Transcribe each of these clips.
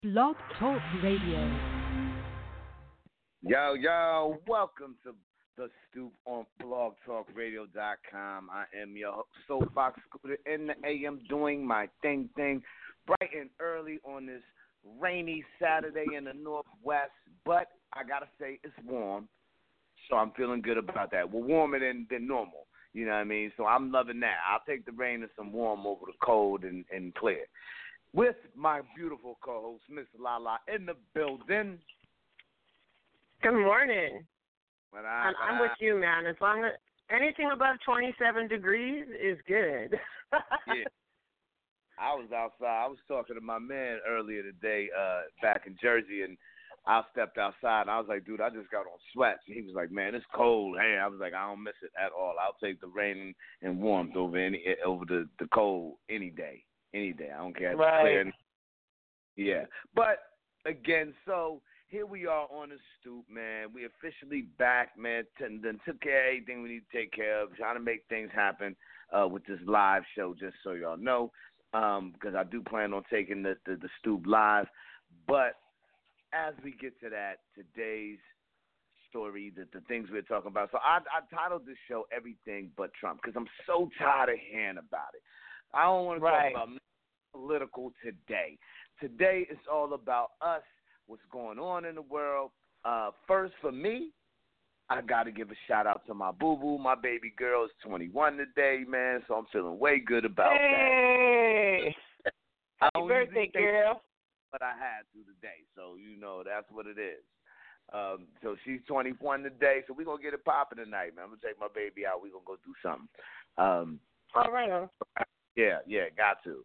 Blog Talk Radio. Yo, welcome to the Stoop on blogtalkradio.com. I am your soapbox scooter in the AM doing my thing, bright and early on this rainy Saturday in the Northwest, but I got to say it's warm, so I'm feeling good about that. We're warmer than normal, you know what I mean? So I'm loving that. I'll take the rain and some warm over the cold and clear. With my beautiful co-host, Miss Lala, in the building. Good morning. I'm with you, man. As long as anything above 27 degrees is good. Yeah. I was outside. I was talking to my man earlier today back in Jersey, and I stepped outside, and I was like, dude, I just got on sweats. And he was like, man, it's cold. Hey, I was like, I don't miss it at all. I'll take the rain and warmth over the cold any day. Any day. I don't care. Right. Yeah. But, again, so here we are on the stoop, man. We officially back, man. Done took care of everything we need to take care of, trying to make things happen with this live show, just so y'all know, because I do plan on taking the stoop live. But as we get to that, today's story, the things we're talking about. So I titled this show Everything But Trump because I'm so tired of hearing about it. I don't want to talk about political today. Today is all about us, what's going on in the world. First, for me, I got to give a shout-out to my boo-boo. My baby girl is 21 today, man, so I'm feeling way good about that. Hey! Happy birthday, girl. But I had to today, so you know that's what it is. So she's 21 today, so we're going to get it popping tonight, man. I'm going to take my baby out. We're going to go do something. All right. Yeah, got to.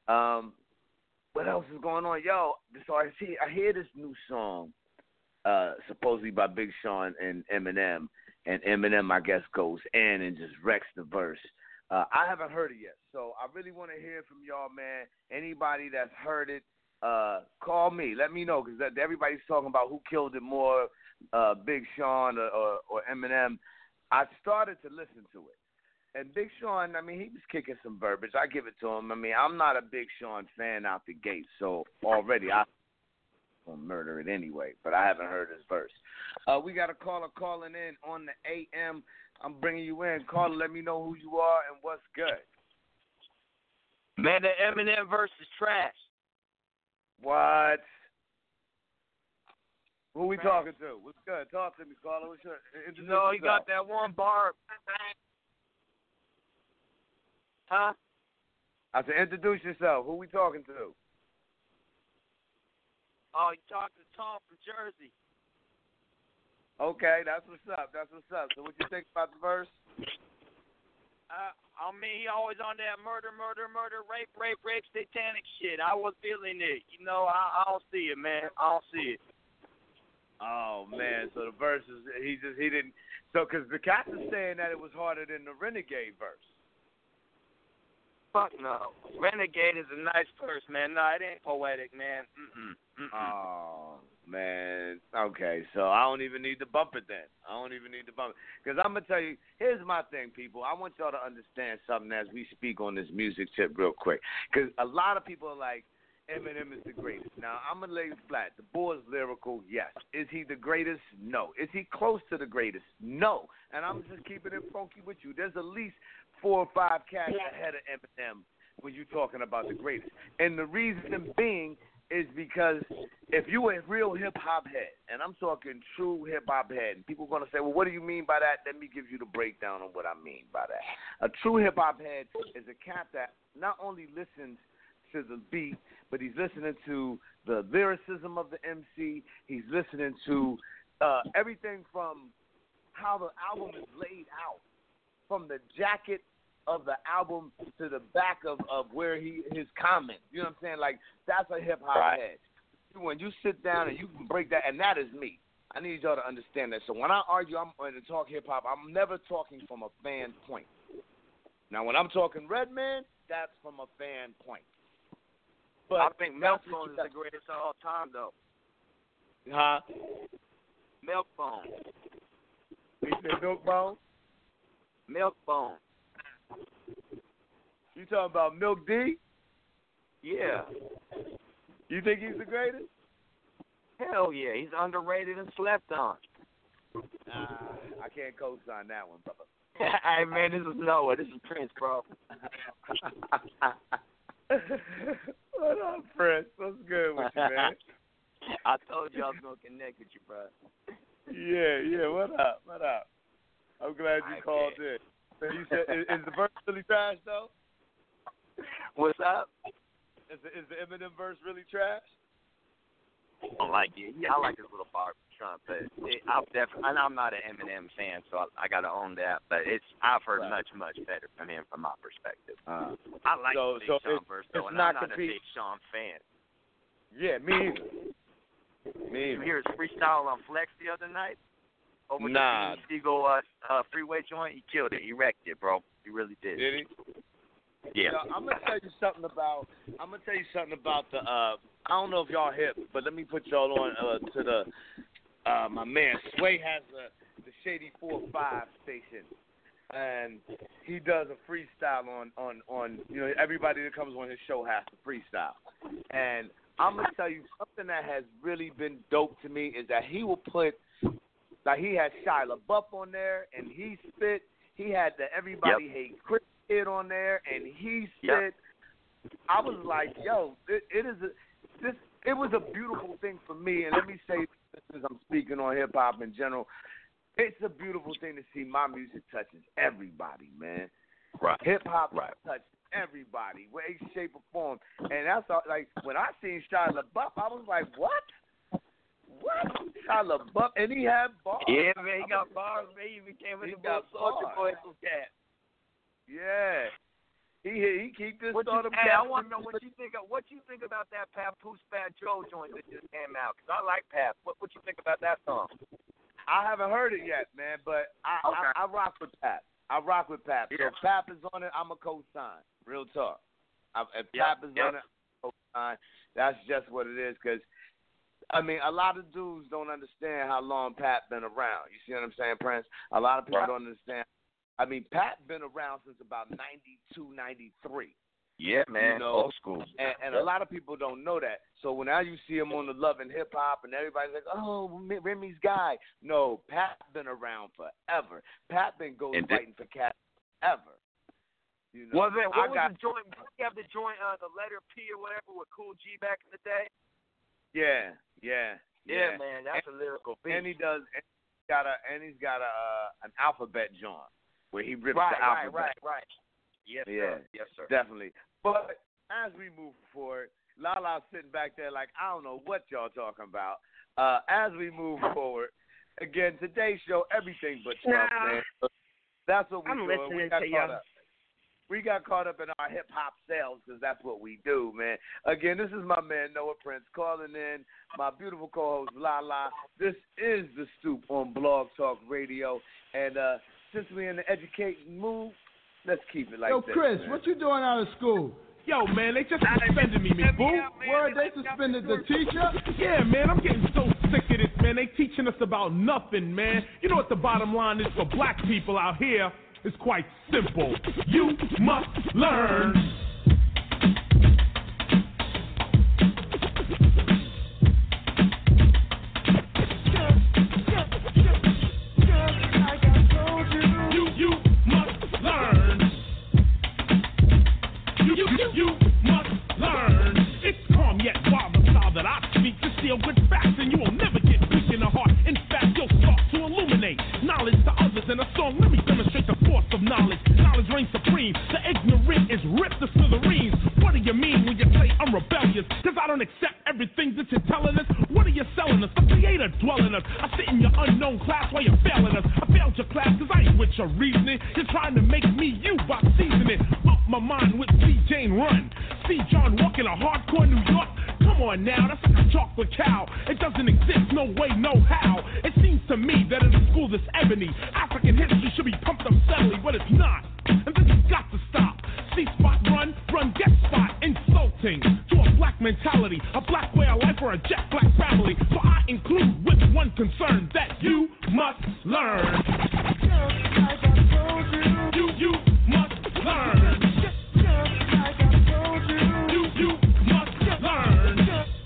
What else is going on? Yo, so I hear this new song, supposedly by Big Sean and Eminem, and Eminem, I guess, goes in and just wrecks the verse. I haven't heard it yet, so I really want to hear from y'all, man. Anybody that's heard it, call me. Let me know, because everybody's talking about who killed it more, Big Sean or Eminem. I started to listen to it. And Big Sean, I mean, he was kicking some verbiage. I give it to him. I mean, I'm not a Big Sean fan out the gate, so already I'm going to murder it anyway, but I haven't heard his verse. We got a caller calling in on the AM. I'm bringing you in. Caller, let me know who you are and what's good. Man, the Eminem verse is trash. What? Who we talking to? What's good? Talk to me, caller. What's your, you know, he got that one bar. Huh? I said, introduce yourself. Who we talking to? Oh, you talking to Tom from Jersey. Okay, that's what's up. So what you think about the verse? I mean, he always on that murder, rape, satanic shit. I was feeling it. You know, I don't see it, man. I don't see it. Oh, man, so the verse is, he didn't, so because the cat is saying that it was harder than the Renegade verse. Fuck no. Renegade is a nice verse, man. No, it ain't poetic, man. Oh, man. Okay, so I don't even need to bump it then. Because I'm going to tell you, here's my thing, people. I want y'all to understand something as we speak on this music tip real quick. Because a lot of people are like, Eminem is the greatest. Now, I'm going to lay it flat. The boy is lyrical, yes. Is he the greatest? No. Is he close to the greatest? No. And I'm just keeping it funky with you. There's at least 4 or 5 cats ahead of Eminem when you're talking about the greatest. And the reason being is because if you a real hip-hop head, and I'm talking true hip-hop head, and people are going to say, well, what do you mean by that? Let me give you the breakdown on what I mean by that. A true hip-hop head is a cat that not only listens to the beat, but he's listening to the lyricism of the MC. He's listening to everything from how the album is laid out, from the jacket of the album to the back of where his comments. You know what I'm saying? Like, that's a hip-hop head. When you sit down and you can break that, and that is me. I need y'all to understand that. So when I argue, I'm going to talk hip-hop, I'm never talking from a fan point. Now, when I'm talking Redman, that's from a fan point. But I think Milk Phone is the greatest of all time, though. Huh? Milk Phone. You said Milk Bone? Milk Bone. You talking about Milk D? Yeah. You think he's the greatest? Hell yeah, he's underrated and slept on. I can't co-sign that one, brother. Hey, man, this is Noah. This is Prince, bro. What up, Prince? What's good with you, man? I told you I was going to connect with you, bro. Yeah. What up? I'm glad you called in. So you said, is the verse really trash, though? What's up? Is the Eminem verse really trash? I like it. Yeah, I like his little bar Trump, but and I'm not an Eminem fan, so I got to own that. But I've heard much better from him from my perspective. I like the Big Sean verse though, and I'm not a Big Sean fan. Yeah, me either. You hear his freestyle on Flex the other night? Over nah. the Eagle freeway joint, he killed it. He wrecked it, bro. He really did. Did he? Yeah. Now, I'm gonna tell you something about the. I don't know if y'all hip, but let me put y'all on to the. My man Sway has the Shady 4-5 station, and he does a freestyle on everybody that comes on his show has to freestyle, and I'm gonna tell you something that has really been dope to me is that he will put like he had Shia LaBeouf on there and he spit. He had the Everybody Hate Chris kid on there and he spit. I was like, yo, it was a beautiful thing for me, and let me say. Since I'm speaking on hip hop in general, it's a beautiful thing to see my music touches everybody, man. Right. Hip hop touches everybody, way, shape, or form. And that's all, like when I seen Shia LaBeouf, I was like, what? Shia LaBeouf, and he had bars. Yeah, man, he got bars, man. He became a Soulja Boy cat. Yeah. He keep this sort of. Hey, I want to know what you think about that Papoose Fat Joe joint that just came out. Cause I like Pap. What you think about that song? I haven't heard it yet, man, but I rock with Pap. So if Pap is on it, I'm a co-sign. Real talk. If Pap is on it, I'm a co-sign. That's just what it is. Cause I mean, a lot of dudes don't understand how long Pap been around. You see what I'm saying, Prince? A lot of people don't understand. I mean, Pat been around since about 92, 93. Yeah, man, old school. And a lot of people don't know that. So when now you see him on the Love and Hip Hop and everybody's like, oh, Remy's guy. No, Pat been around forever. Pat been ghostwriting for cats forever. You know, what was the joint? You have the joint, the letter P or whatever with Cool G back in the day? Yeah, man, that's a lyrical beat. And he's got an alphabet joint. Where he rips the alphabet. Right. Yes, sir. Definitely. But as we move forward, Lala's sitting back there like, I don't know what y'all talking about. As we move forward, again, today's show, everything but Trump, man. So that's what we're doing. We got caught up in our hip-hop selves because that's what we do, man. Again, this is my man, Noah Prince, calling in my beautiful co-host, Lala. This is The Stoop on Blog Talk Radio. And since we're in the educating mood, let's keep it like this. Yo, Chris, man. what you doing out of school? Yo, man, they just suspended me, boo. Word, they suspended the teacher? Yeah, man, I'm getting so sick of this, man. They teaching us about nothing, man. You know what the bottom line is for black people out here? It's quite simple. You must learn. You must learn. It's calm yet wild the style that I speak to deal with facts, and you will never get weak in the heart. In fact, you'll start to illuminate knowledge to others in a song. Let me demonstrate the force of knowledge. Knowledge reigns supreme. The ignorant is ripped to smithereens. What do you mean when you say I'm rebellious? Cause I don't accept everything that you're telling us. What are you selling us? The creator dwelling us. I sit in your unknown class while you're failing us. I failed your class cause I ain't with your reasoning. You're trying to make me you by seasoning up my mind with C. Jane Run. See John walk in a hardcore New York. Come on now, that's like a chocolate cow. It doesn't exist, no way, no how. It seems to me that in a school this ebony, African history should be pumped up steadily, but it's not. And this has got to stop. See spot, run, get spot. Insulting to a black mentality, a black way of life, or a jet black family. So I include with one concern that you must learn. You must learn. You must learn.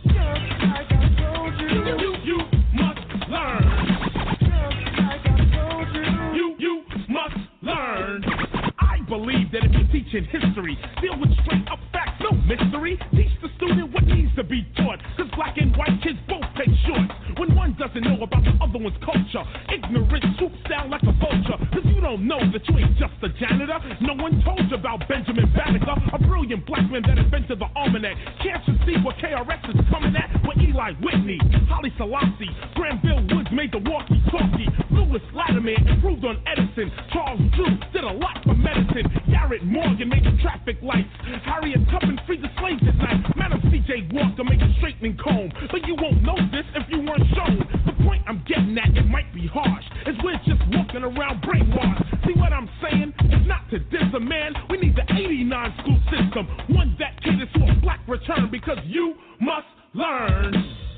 ancient history. Deal with straight up facts, no mystery. Teach the student what needs to be taught, cause black and white kids both take shorts. When one doesn't know about the other one's culture, ignorance swoops down like a vulture, cause you don't know that you ain't just a janitor. No one told you about Benjamin Banneker, a brilliant black man that invented the almanac. Can't you see what KRS is coming at? With Eli Whitney, Holly Selassie, Granville Woods made the walkie-talkie. Lewis Latimer improved on Edison. Charles Drew did a lot for medicine. Garrett Morgan made the traffic lights. Harriet Tubman freed the slaves at night. Madam C.J. Walker made the straightening comb. But you won't know this if you weren't shown. The point I'm getting at, it might be harsh, is we're just walking around brainwashed. See what I'm saying? It's not to diss a man. We need the 89 school system, one that caters to a black return, because you must learn.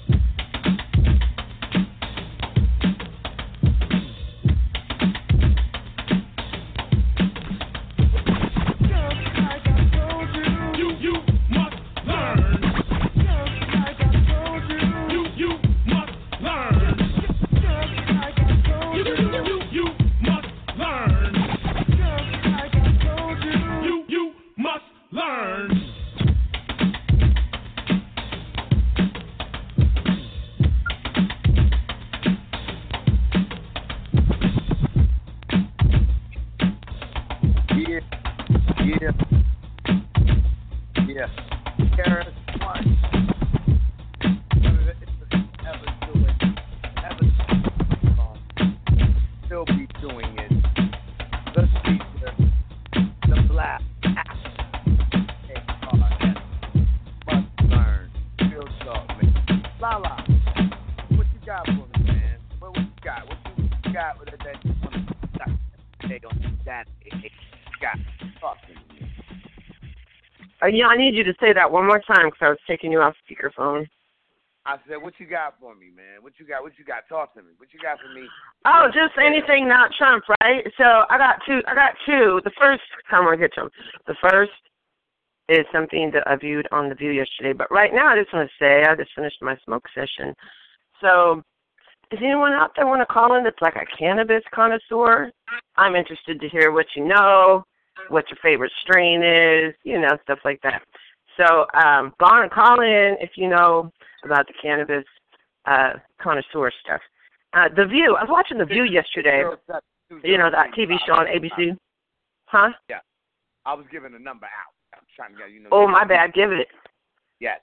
Yeah, I need you to say that one more time because I was taking you off speakerphone. I said, what you got for me, man? What you got? Talk to me. What you got for me? Oh, just anything not Trump, right? So I got two. The first time I get to them. The first is something that I viewed on The View yesterday. But right now I just want to say I just finished my smoke session. So does anyone out there want to call in that's like a cannabis connoisseur? I'm interested to hear what you know, what your favorite strain is, stuff like that. So go on and call in if you know about the cannabis connoisseur stuff. The View, I was watching The View yesterday, that TV show on ABC. Huh? Yeah. I was giving a number out. I'm trying to get, Oh, my bad. Give it. Yes.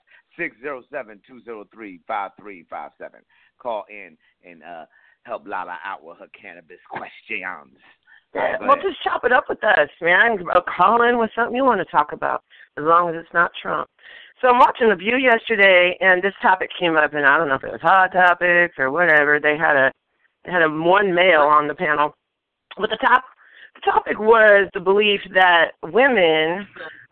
607-203-5357. Call in and help Lala out with her cannabis questions. Yeah, well, just chop it up with us, man. Call in with something you want to talk about, as long as it's not Trump. So I'm watching The View yesterday, and this topic came up, and I don't know if it was Hot Topics or whatever. They had a one male on the panel, but the topic was the belief that women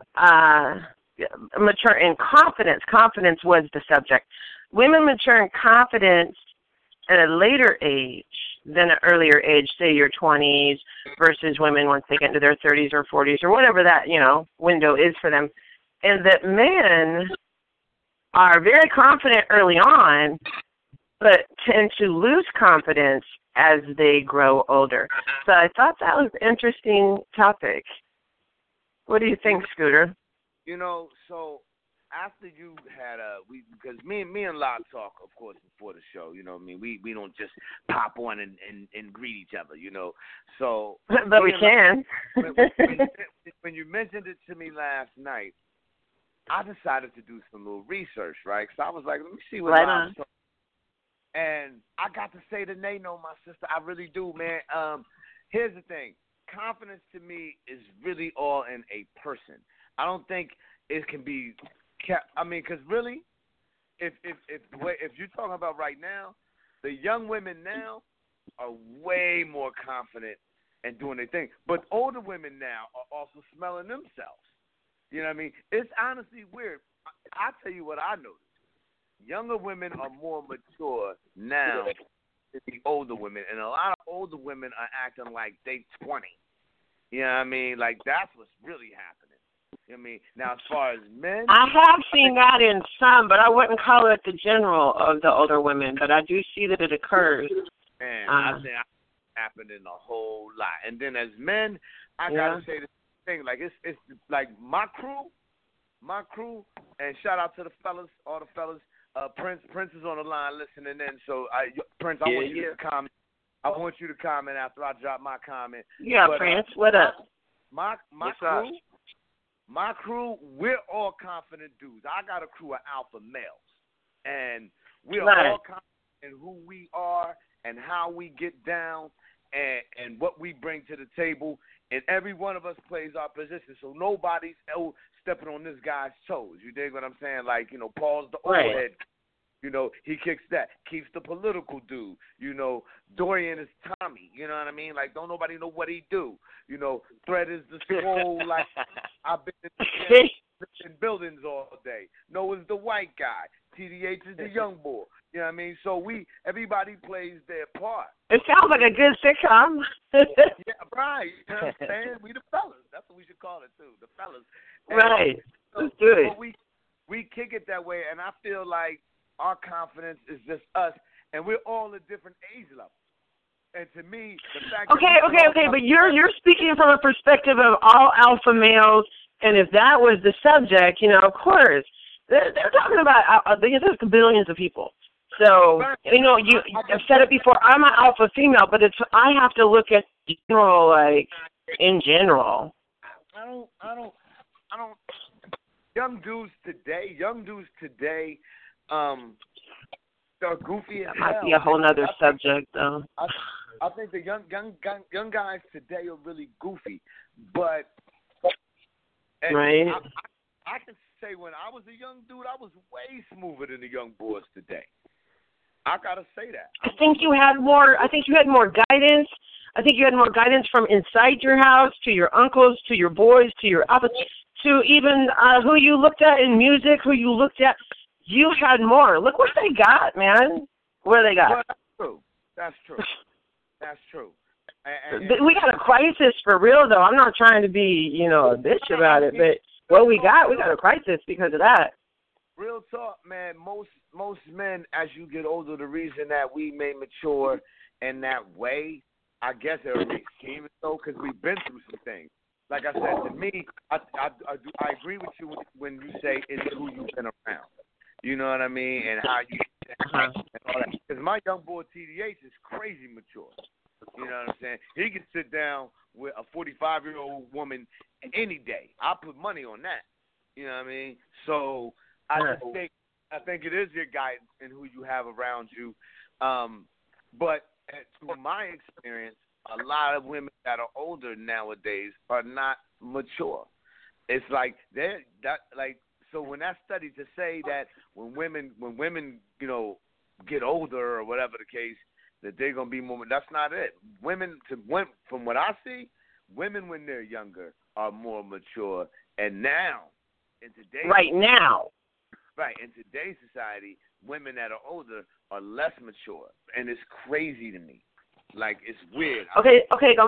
mature in confidence. Confidence was the subject. Women mature in confidence at a later age than an earlier age, say your 20s, versus women once they get into their 30s or 40s or whatever that, window is for them. And that men are very confident early on, but tend to lose confidence as they grow older. So I thought that was an interesting topic. What do you think, Scooter? So after you had because me and Locke talk, of course, before the show, we don't just pop on and greet each other, So but we can. When you mentioned it to me last night, I decided to do some little research, right? Because I was like, let me see what Locke's talking. And I got to say to Nano, my sister, I really do, man. Here's the thing. Confidence to me is really all in a person. I don't think it can be kept. I mean, because really, if you're talking about right now, the young women now are way more confident and doing their thing. But older women now are also smelling themselves. You know what I mean? It's honestly weird. I'll tell you what I noticed. Younger women are more mature now than the older women, and a lot of older women are acting like they 20. You know what I mean? Like, that's what's really happening. You know what I mean? Now, as far as men, I have seen that in some, but I wouldn't call it the general of the older women, but I do see that it occurs. Man, I think it happened in a whole lot. And then as men, I got to say this thing. Like it's like my crew, and shout out to the fellas, all the fellas. Prince is on the line listening in. So Prince, I want you to comment. I want you to comment after I drop my comment. Yeah, but, Prince, what up? My crew, we're all confident dudes. I got a crew of alpha males, and we're all confident in who we are and how we get down and what we bring to the table. And every one of us plays our position, so nobody's stepping on this guy's toes. You dig what I'm saying? Like, Paul's the old head. He kicks that. Keeps the political dude. Dorian is Tommy. You know what I mean? Like, don't nobody know what he do. Thread is the scroll. Like, I've been in buildings all day. Noah's the white guy. TDH is the young boy. You know what I mean? So everybody plays their part. It sounds like a good sitcom. Yeah, right. You know what I'm saying? We the fellas. That's what we should call it, too. The fellas. Right. Let's do it. So we kick it that way, and I feel like our confidence is just us, and we're all at different age levels. And to me, the fact Okay, but you're speaking from a perspective of all alpha males, and if that was the subject, of course, they're talking about there's billions of people. So, I've said it before, I'm an alpha female, but I have to look at general, like, in general. I don't, young dudes today, they're goofy as hell. That might be a whole other subject, though. I think the young guys today are really goofy, but right. I can say when I was a young dude, I was way smoother than the young boys today. I gotta say that. I think you had more guidance. I think you had more guidance from inside your house to your uncles, to your boys, to your ups, to even who you looked at in music, who you looked at. You had more. Look what they got, man. What do they got? Well, that's true. And we got a crisis for real, though. I'm not trying to be, a bitch about it, but what we got a crisis because of that. Real talk, man. Most men, as you get older, the reason that we may mature in that way, I guess it may seem so because we've been through some things. Like I said, to me, I agree with you when you say it's who you've been around. You know what I mean? And how you and all that. Because my young boy TDH is crazy mature. You know what I'm saying? He can sit down with a 45-year-old woman any day. I put money on that. You know what I mean? So I think it is your guidance and who you have around you. But through my experience, a lot of women that are older nowadays are not mature. It's like so when that study to say that when women get older or whatever the case, that they're gonna be more. That's not it. Women, from what I see, women when they're younger are more mature. And now, in today's in today's society, women that are older are less mature, and it's crazy to me. Like, it's weird. Okay.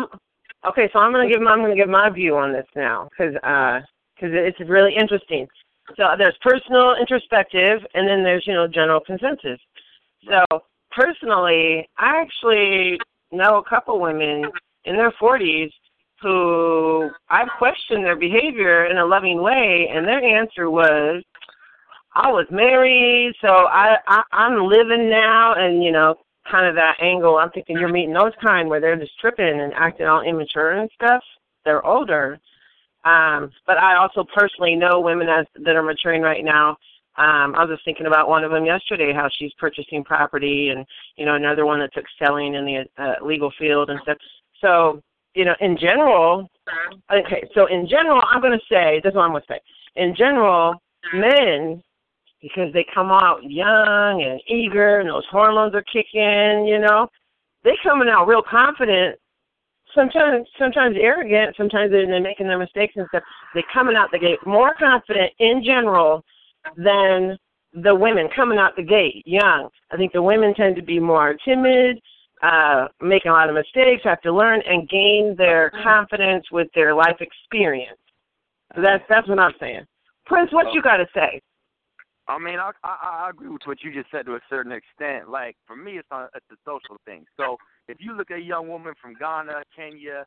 So I'm gonna give my view on this now, because it's really interesting. So there's personal, introspective, and then there's general consensus. So personally, I actually know a couple women in their 40s who I've questioned their behavior in a loving way, and their answer was, I was married, so I'm living now, and kind of that angle. I'm thinking you're meeting those kind where they're just tripping and acting all immature and stuff. They're older. But I also personally know women that are maturing right now. I was just thinking about one of them yesterday, how she's purchasing property, and another one that's excelling in the legal field and stuff. So in general, I'm going to say, this is what I'm going to say. In general, men, because they come out young and eager and those hormones are kicking, they coming out real confident, sometimes arrogant, sometimes they're making their mistakes and stuff. They're coming out the gate more confident in general than the women coming out the gate young. I think the women tend to be more timid, making a lot of mistakes, have to learn and gain their confidence with their life experience. So that's what I'm saying. Prince, what you got to say? I mean, I agree with what you just said to a certain extent. Like, for me, it's a social thing. So if you look at a young woman from Ghana, Kenya,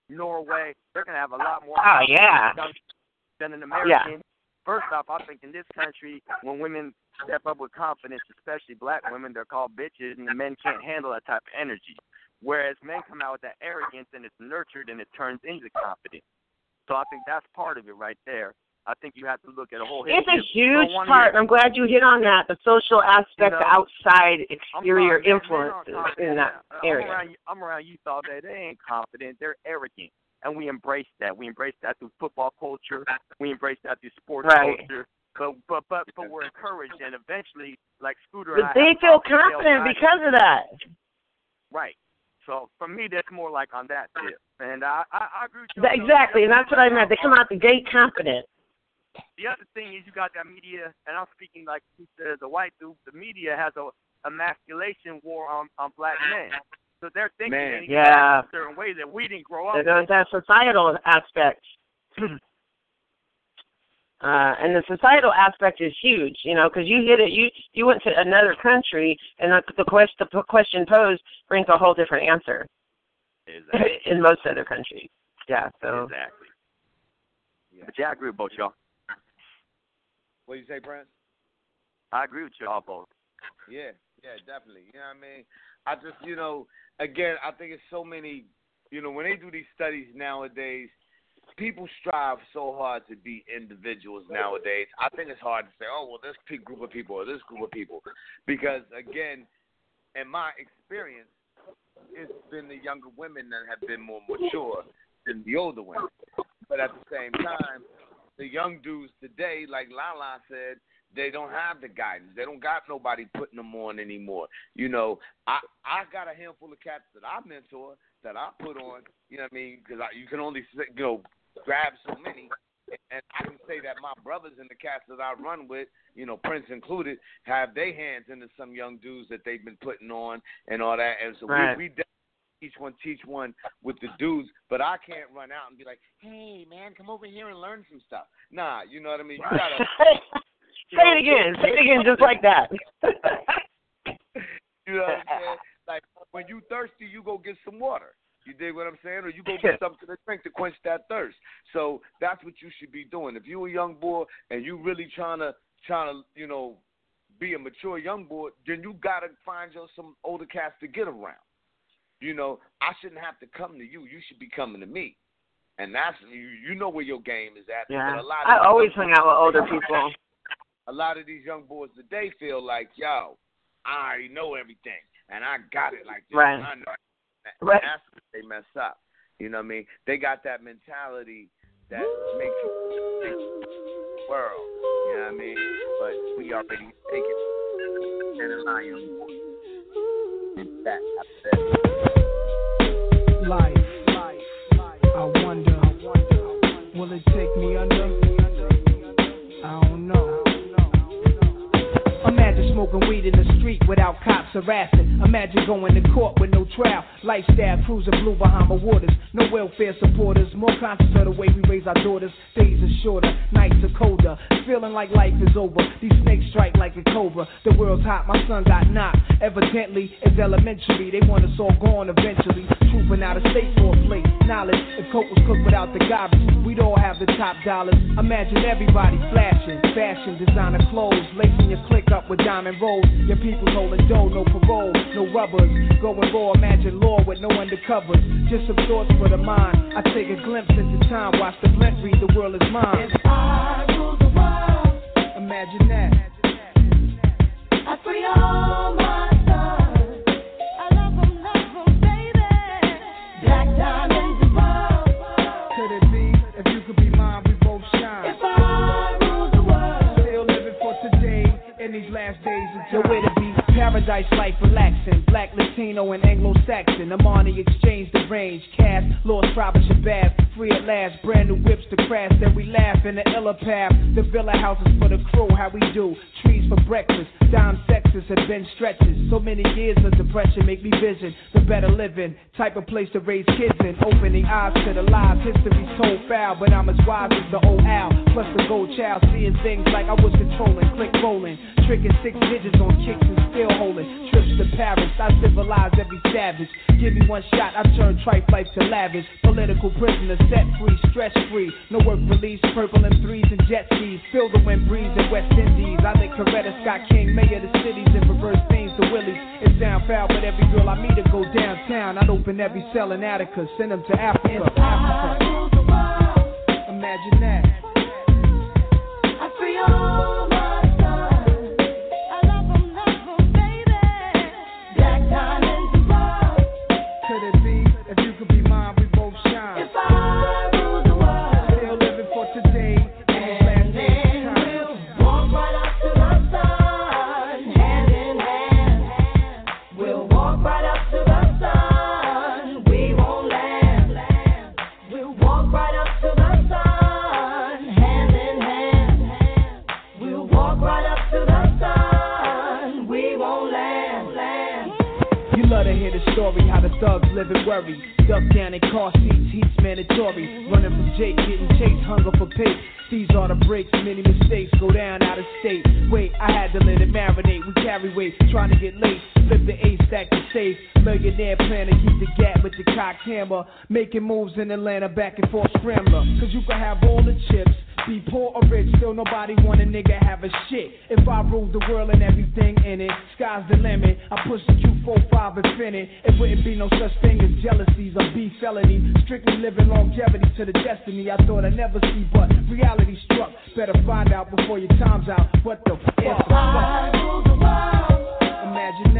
Norway, they're going to have a lot more than an American. Yeah. First off, I think in this country, when women step up with confidence, especially black women, they're called bitches, and the men can't handle that type of energy. Whereas men come out with that arrogance, and it's nurtured, and it turns into confidence. So I think that's part of it right there. I think you have to look at a whole history. It's a huge part. I'm glad you hit on that, the social aspect, the outside exterior influences in that area. I'm around youth all day. They ain't confident. They're arrogant. And we embrace that. We embrace that through football culture. We embrace that through sports culture. But we're encouraged, and eventually, like Scooter and I, they feel confident because of that. Right. So for me, that's more like on that tip. And I agree with you. Exactly, and that's what I meant. They come out the gate confident. The other thing is you got that media, and I'm speaking like he said, the white dude, the media has a emasculation war on black men. So they're thinking in a certain way that we didn't grow up with. There's that societal aspect. And the societal aspect is huge, because you hit it. You went to another country, and the question posed brings a whole different answer. Exactly. In most other countries. Yeah, so. Exactly. Yeah. But I agree with both y'all. What do you say, Prince? I agree with y'all both. Yeah, definitely. You know what I mean? I just, again, I think it's so many, when they do these studies nowadays, people strive so hard to be individuals nowadays. I think it's hard to say, oh, well, this group of people or this group of people. Because, again, in my experience, it's been the younger women that have been more mature than the older women. But at the same time, the young dudes today, like Lala said, they don't have the guidance. They don't got nobody putting them on anymore. I got a handful of cats that I mentor, that I put on, you know what I mean, because you can only, grab so many. And I can say that my brothers and the cats that I run with, Prince included, have their hands into some young dudes that they've been putting on and all that. And so we definitely teach one with the dudes, but I can't run out and be like, hey, man, come over here and learn some stuff. Nah, you know what I mean? You gotta, Say it again, just like that. You know what I'm saying? Like, when you thirsty, you go get some water. You dig what I'm saying? Or you go get something to drink to quench that thirst. So that's what you should be doing. If you're a young boy and you really trying to be a mature young boy, then you got to find some older cats to get around. I shouldn't have to come to you. You should be coming to me. And that's, you know where your game is at. Yeah. I always hang out with older people. A lot of these young boys today feel like, yo, I already know everything, and I got it like this. Right. I know. Right. That's what they mess up. You know what I mean? They got that mentality that makes you think the world. You know what I mean? But we already take it. And I am in fact, Life. I wonder, will it take me under? I don't know. Imagine smoking weed in the street without cops harassing. Imagine going to court with no trial. Lifestyle cruising blue Bahama waters. No welfare supporters. More conscious of the way we raise our daughters. Days are shorter, nights are colder. Feeling like life is over. These snakes strike like a cobra. The world's hot, my son got knocked. Evidently, it's elementary. They want us all gone eventually. Trooping out of state for a plate. Knowledge, if coke was cooked without the garbage, we'd all have the top dollars. Imagine everybody flashing. Fashion, designer clothes. Lacing your click up with diamond rolls. Your people's holding dough, no parole, no rubbers. Going raw, imagine law with no undercovers. Just some thoughts for the mind. I take a glimpse into time, watch the blimp read the world is mine. If I rule the world, imagine that. I free all my sons. I love them, baby. Black diamonds and pearls. Could it be, if you could be mine, we both shine. If I rule the world, still living for today, in these last days until where to be. Paradise life relaxing, black, Latino, and Anglo-Saxon. Amani exchange the range, cast, lost Robert Shabazz, free at last, brand new whips to crash, then we laugh in the illa path. The villa houses for the crew, how we do, trees for breakfast, dime sexes have been stretches. So many years of depression make me vision the better living, type of place to raise kids in, opening eyes to the lies, history's told foul, but I'm as wise as the old owl, plus the gold child, seeing things like I was controlling, click rolling, tricking 6 digits on kicks and still holding trips to Paris. I civilize every savage. Give me one shot, I turn trife life to lavish. Political prisoner, set free, stress free. No work release, purple M3s and jet skis. Feel the wind breeze in West Indies. I lick Coretta Scott King, mayor of the cities, and reverse things to Willies. It sound foul, but every girl I meet to go downtown. I'd open every cell in Attica, send them to Africa. Imagine that. I free all my sons. I love them, baby. Black diamonds and pearls. Could it be, if you could be mine, we both shine. If I rule the world, Still living for today, and these last days of time. walk right up to the sun, hand in hand. We'll walk right up to the sun. We won't land. We'll walk right up to the sun, hand in hand. We'll walk right up to the sun. We won't land. You love to hear the story, how the thugs live and worry. Duck down in car seats, heat's mandatory. Running from Jake, getting chased, hunger for pace. These are the breaks, many mistakes, go down out of state. Wait, I had to let it marinate. We carry weight, trying to get late. Flip the A stack to safe. Millionaire plan to keep the gap with the cocked hammer. Making moves in Atlanta, back and forth scrambler. Cause you can have all the chips. Be poor or rich, still nobody want a nigga have a shit. If I ruled the world and everything in it, sky's the limit. I push the Q45 infinite. It wouldn't be no such thing as jealousies or beef felony. Strictly living longevity to the destiny I thought I'd never see, but reality struck. Better find out before your time's out. What the fuck? If I rule the world, Imagine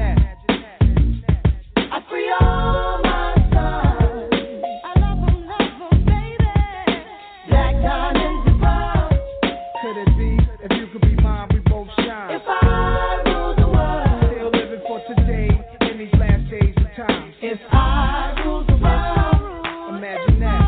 that. I free all my sons. I love them, baby. Black diamonds and pearls. Could it be, if you could be mine, we both shine. If I rule the world, Still living for today, in these last days of time. if I rule the world, Imagine that.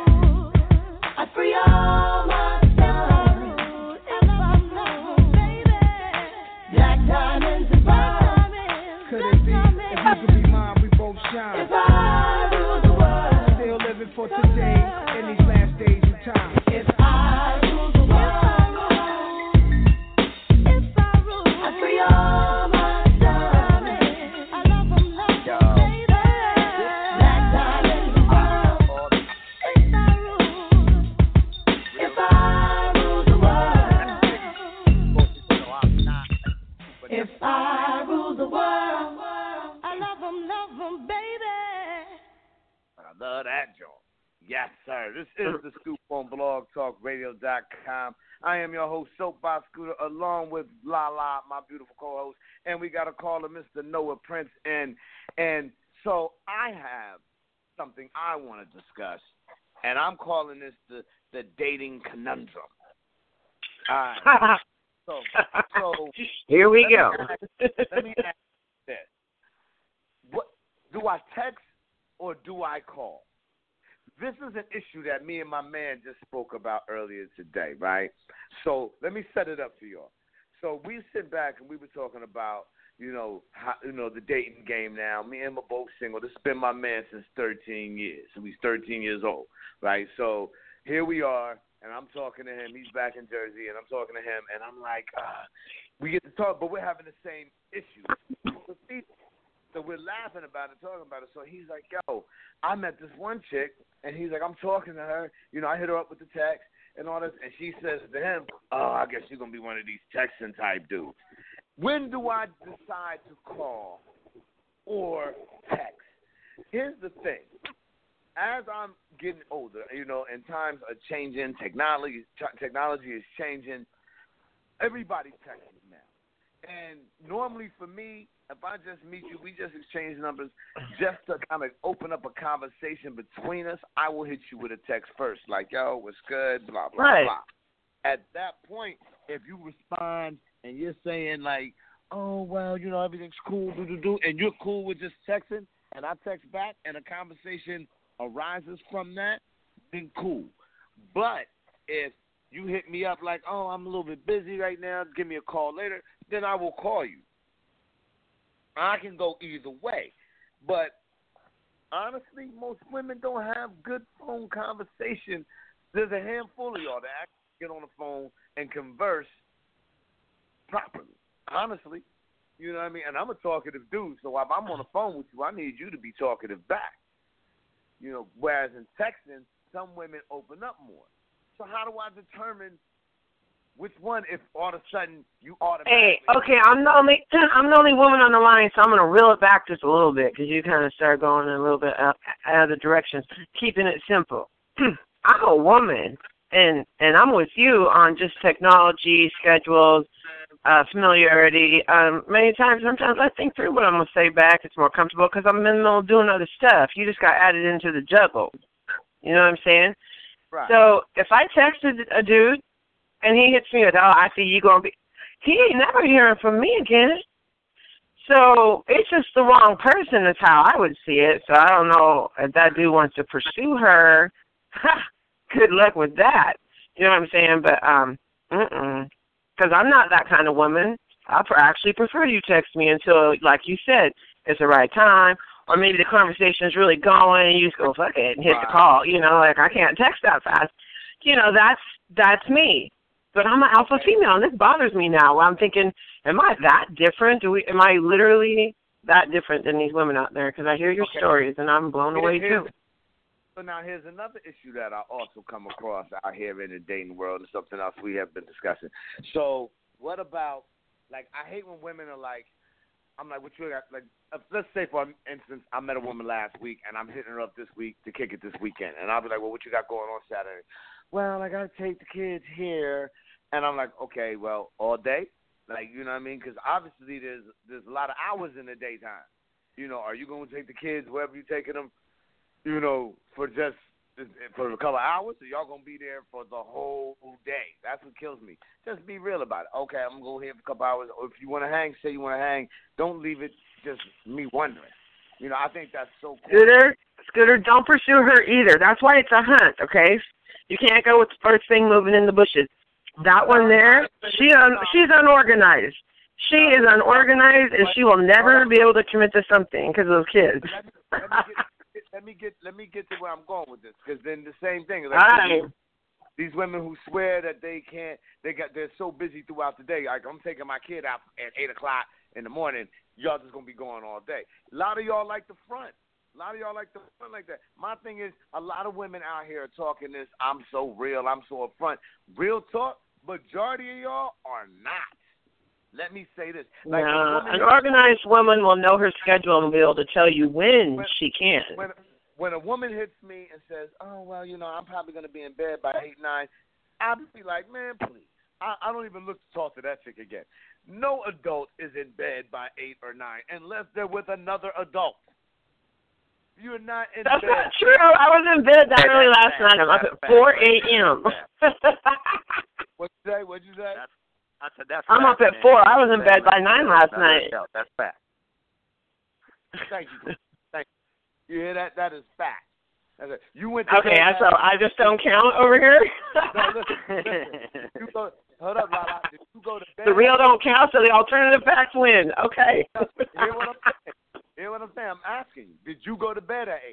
I free all my sons. I love them, baby. Black diamonds and pearls. Could it be, if you could be mine, we both shine. If I rule the world, Still living for today, in these last days of time. if I rule the world, I free all my sons. I love them, baby. Black diamonds and pearls. If I rule the world, if I rule the world, I love them, baby. I love that joint. Yes, sir. This is the Scoop on blogtalkradio.com. I am your host, Soapbox Scooter, along with Lala, my beautiful co-host, and we got a caller, Mr. Noah Prince. And so I have something I want to discuss, and I'm calling this the dating conundrum. All right. So Here we go. Let me ask this: what do I text or do I call? This is an issue that me and my man just spoke about earlier today, right? So let me set it up for y'all. So we sit back and we were talking about, the dating game now. Me and him are both single. This has been my man since 13 years. So he's 13 years old, right? So here we are, and I'm talking to him. He's back in Jersey, and I'm talking to him, and I'm like, we get to talk, but we're having the same issues. So we're laughing about it, talking about it. So he's like, yo, I met this one chick, and he's like, I'm talking to her. I hit her up with the text and all this, and she says to him, oh, I guess you're going to be one of these texting type dudes. When do I decide to call or text? Here's the thing. As I'm getting older, and times are changing, technology is changing, everybody texts now. And normally for me, if I just meet you, we just exchange numbers just to kind of open up a conversation between us, I will hit you with a text first, like, yo, what's good, blah, blah, Right. blah. At that point, if you respond and you're saying like, oh, well, everything's cool, and you're cool with just texting, and I text back and a conversation arises from that, then cool. But if you hit me up like, oh, I'm a little bit busy right now, give me a call later, then I will call you. I can go either way. But honestly, most women don't have good phone conversation. There's a handful of y'all that actually get on the phone and converse properly. Honestly. You know what I mean? And I'm a talkative dude, so if I'm on the phone with you, I need you to be talkative back. You know, whereas in texting, some women open up more. So how do I determine which one if all of a sudden you automatically... Hey, okay, I'm the only woman on the line, so I'm going to reel it back just a little bit because you kind of started going in a little bit other directions, keeping it simple. I'm a woman, and I'm with you on just technology, schedules, familiarity. Many times, sometimes I think through what I'm going to say back. It's more comfortable because I'm in the middle of doing other stuff. You just got added into the juggle. You know what I'm saying? Right. So if I texted a dude and he hits me with, oh, I see you going to be, he ain't never hearing from me again. So it's just the wrong person is how I would see it. So I don't know if that dude wants to pursue her. Good luck with that. You know what I'm saying? But, because I'm not that kind of woman. I actually prefer you text me until, like you said, it's the right time. Or maybe the conversation is really going and you just go, fuck it, and hit the call. You know, like I can't text that fast. You know, that's me. But I'm an alpha female, and this bothers me now. I'm thinking, am I that different? Am I literally that different than these women out there? Because I hear your stories, and I'm blown away, too. So now here's another issue that I also come across out here in the dating world and something else we have been discussing. So what about, like, I hate when women are like, I'm like, what you got? Like, let's say, for instance, I met a woman last week, and I'm hitting her up this week to kick it this weekend. And I'll be like, well, what you got going on Saturday? Well, I got to take the kids here. And I'm like, okay, well, all day? Like, you know what I mean? Because obviously there's a lot of hours in the daytime. You know, are you going to take the kids wherever you're taking them, you know, for a couple of hours? Or y'all going to be there for the whole day? That's what kills me. Just be real about it. Okay, I'm going to go here for a couple hours. Or if you want to hang, say you want to hang. Don't leave it just me wondering. You know, I think that's so cool. Scooter, don't pursue her either. That's why it's a hunt, okay? You can't go with the first thing moving in the bushes. That one there, she's unorganized. She is unorganized, and she will never be able to commit to something because of those kids. Let me get to where I'm going with this, because then the same thing. Like, these women who swear that they're so busy throughout the day. Like, I'm taking my kid out at 8:00 in the morning. Y'all just gonna be going all day. A lot of y'all like the front. A lot of y'all like the front like that. My thing is, a lot of women out here are talking this, I'm so real, I'm so upfront. Real talk, majority of y'all are not. Let me say this. Like, no, an organized woman will know her schedule and be able to tell you when she can. When a woman hits me and says, oh, well, you know, I'm probably going to be in bed by 8, 9, I'll be like, man, please. I don't even look to talk to that chick again. No adult is in bed by 8 or 9 unless they're with another adult. You're not in bed. That's not true. I was in bed that early last night. I'm up at 4 a.m. What'd you say? I said that's I'm up at 4. I was in bed by 9 last night. That's fact. Thank you. You hear that? That is fact. You went. Okay, so I just don't count over here. No, listen. Hold up, Lala. Did you go to bed? The real don't count, so the alternative facts win. Okay. Hear what I'm saying? I'm asking you. Did you go to bed at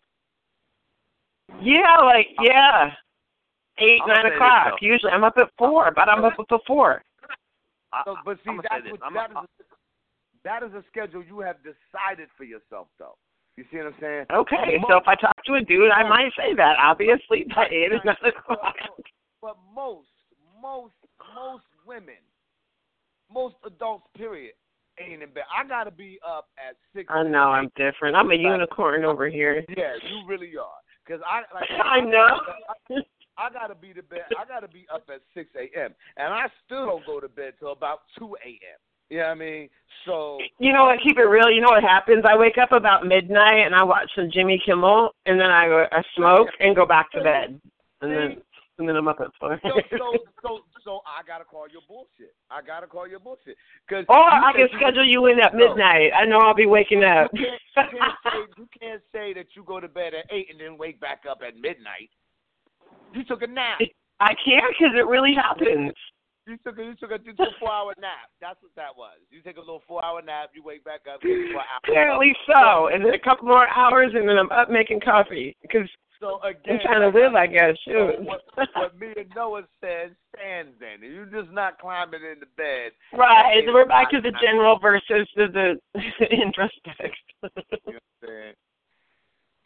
8? Yeah. 8, 9 o'clock. Usually I'm up at 4, but I'm up at 4. But see, that is a schedule you have decided for yourself, though. You see what I'm saying? Okay, so if I talk to a dude, I might say that. Obviously, by 8 is 9 o'clock. But most women, most adults, period, ain't in bed. I gotta be up at 6. I know I'm different. I'm a unicorn over here. Yeah, you really are. Cause I know. I gotta be up at 6 a.m. and I still don't go to bed till about 2 a.m. You know what I mean? So you know what? Keep it real. You know what happens? I wake up about midnight and I watch some Jimmy Kimmel, and then I smoke and go back to bed, and then I'm up at 4. So I gotta call your bullshit. Cause I can schedule you in at midnight. I know I'll be waking up. You can't say that you go to bed at 8 and then wake back up at midnight. You took a nap. I can't because it really happens. You took a 4-hour nap. That's what that was. You take a little 4-hour nap. You wake back up. Apparently so. And then a couple more hours, and then I'm up making coffee because I'm trying to live, I guess. Shoot. What me and Noah said stands then. You're just not climbing into bed. Right. We're back to the general versus the introspect. You know what I'm saying?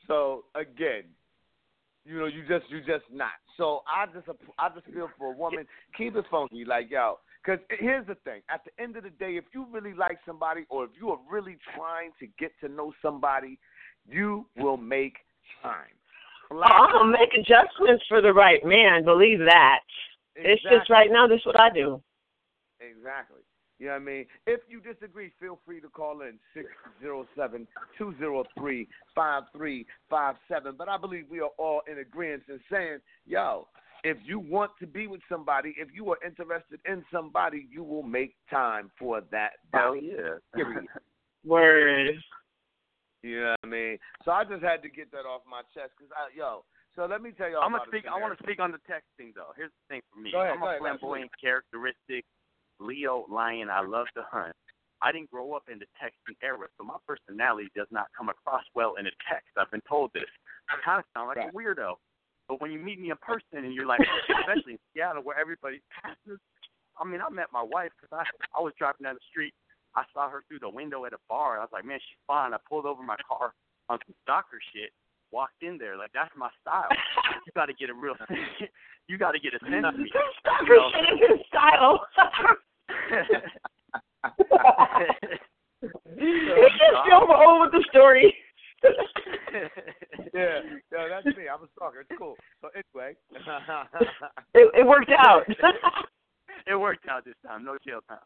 So again, you just not. So I just feel for a woman, keep it funky, like yo. Because here's the thing: at the end of the day, if you really like somebody, or if you are really trying to get to know somebody, you will make time. I'm gonna make adjustments for the right man. Believe that. Exactly. It's just right now. This is what I do. Exactly. You know what I mean? If you disagree, feel free to call in 607-203-5357. But I believe we are all in agreement in saying, yo, if you want to be with somebody, if you are interested in somebody, you will make time for that body. Hell yeah. Period. Word. You know what I mean? So I just had to get that off my chest because, so let me tell y'all I about want to speak on the texting, though. Here's the thing for me. Go ahead, I'm a flamboyant, characteristic Leo lion. I love to hunt. I didn't grow up in the texting era, so my personality does not come across well in a text. I've been told this. I kind of sound like a weirdo. But when you meet me in person and you're like, especially in Seattle where everybody passes, I mean, I met my wife because I was driving down the street. I saw her through the window at a bar. I was like, man, she's fine. I pulled over my car on some stalker shit, walked in there. Like, that's my style. You got to get a real you got to get a sense of me. Stalker shit is your style. It's just film over with the story. Yeah, that's me. I'm a stalker. It's cool. So anyway, it worked out. It worked out this time. No jail time.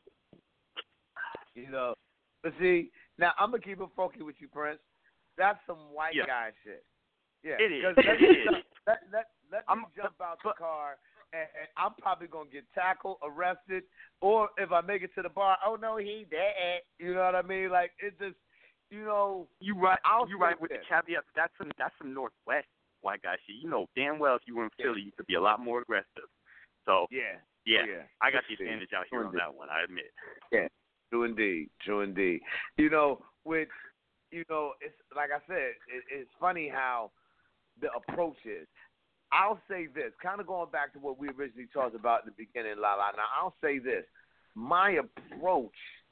But see, now I'm gonna keep it funky with you, Prince. That's some white guy shit. Yeah, it is. Let me jump out the car, and I'm probably gonna get tackled, arrested, or if I make it to the bar, oh no, he dead. You know what I mean? Like it just, you right. You right with the caveat. That's some Northwest white guy shit. You know damn well if you were in Philly, you could be a lot more aggressive. So yeah. I got the advantage out here on that one. I admit. Yeah. True indeed. It's like I said, it's funny how the approach is. I'll say this, kind of going back to what we originally talked about in the beginning, Lala. Now, I'll say this. My approach,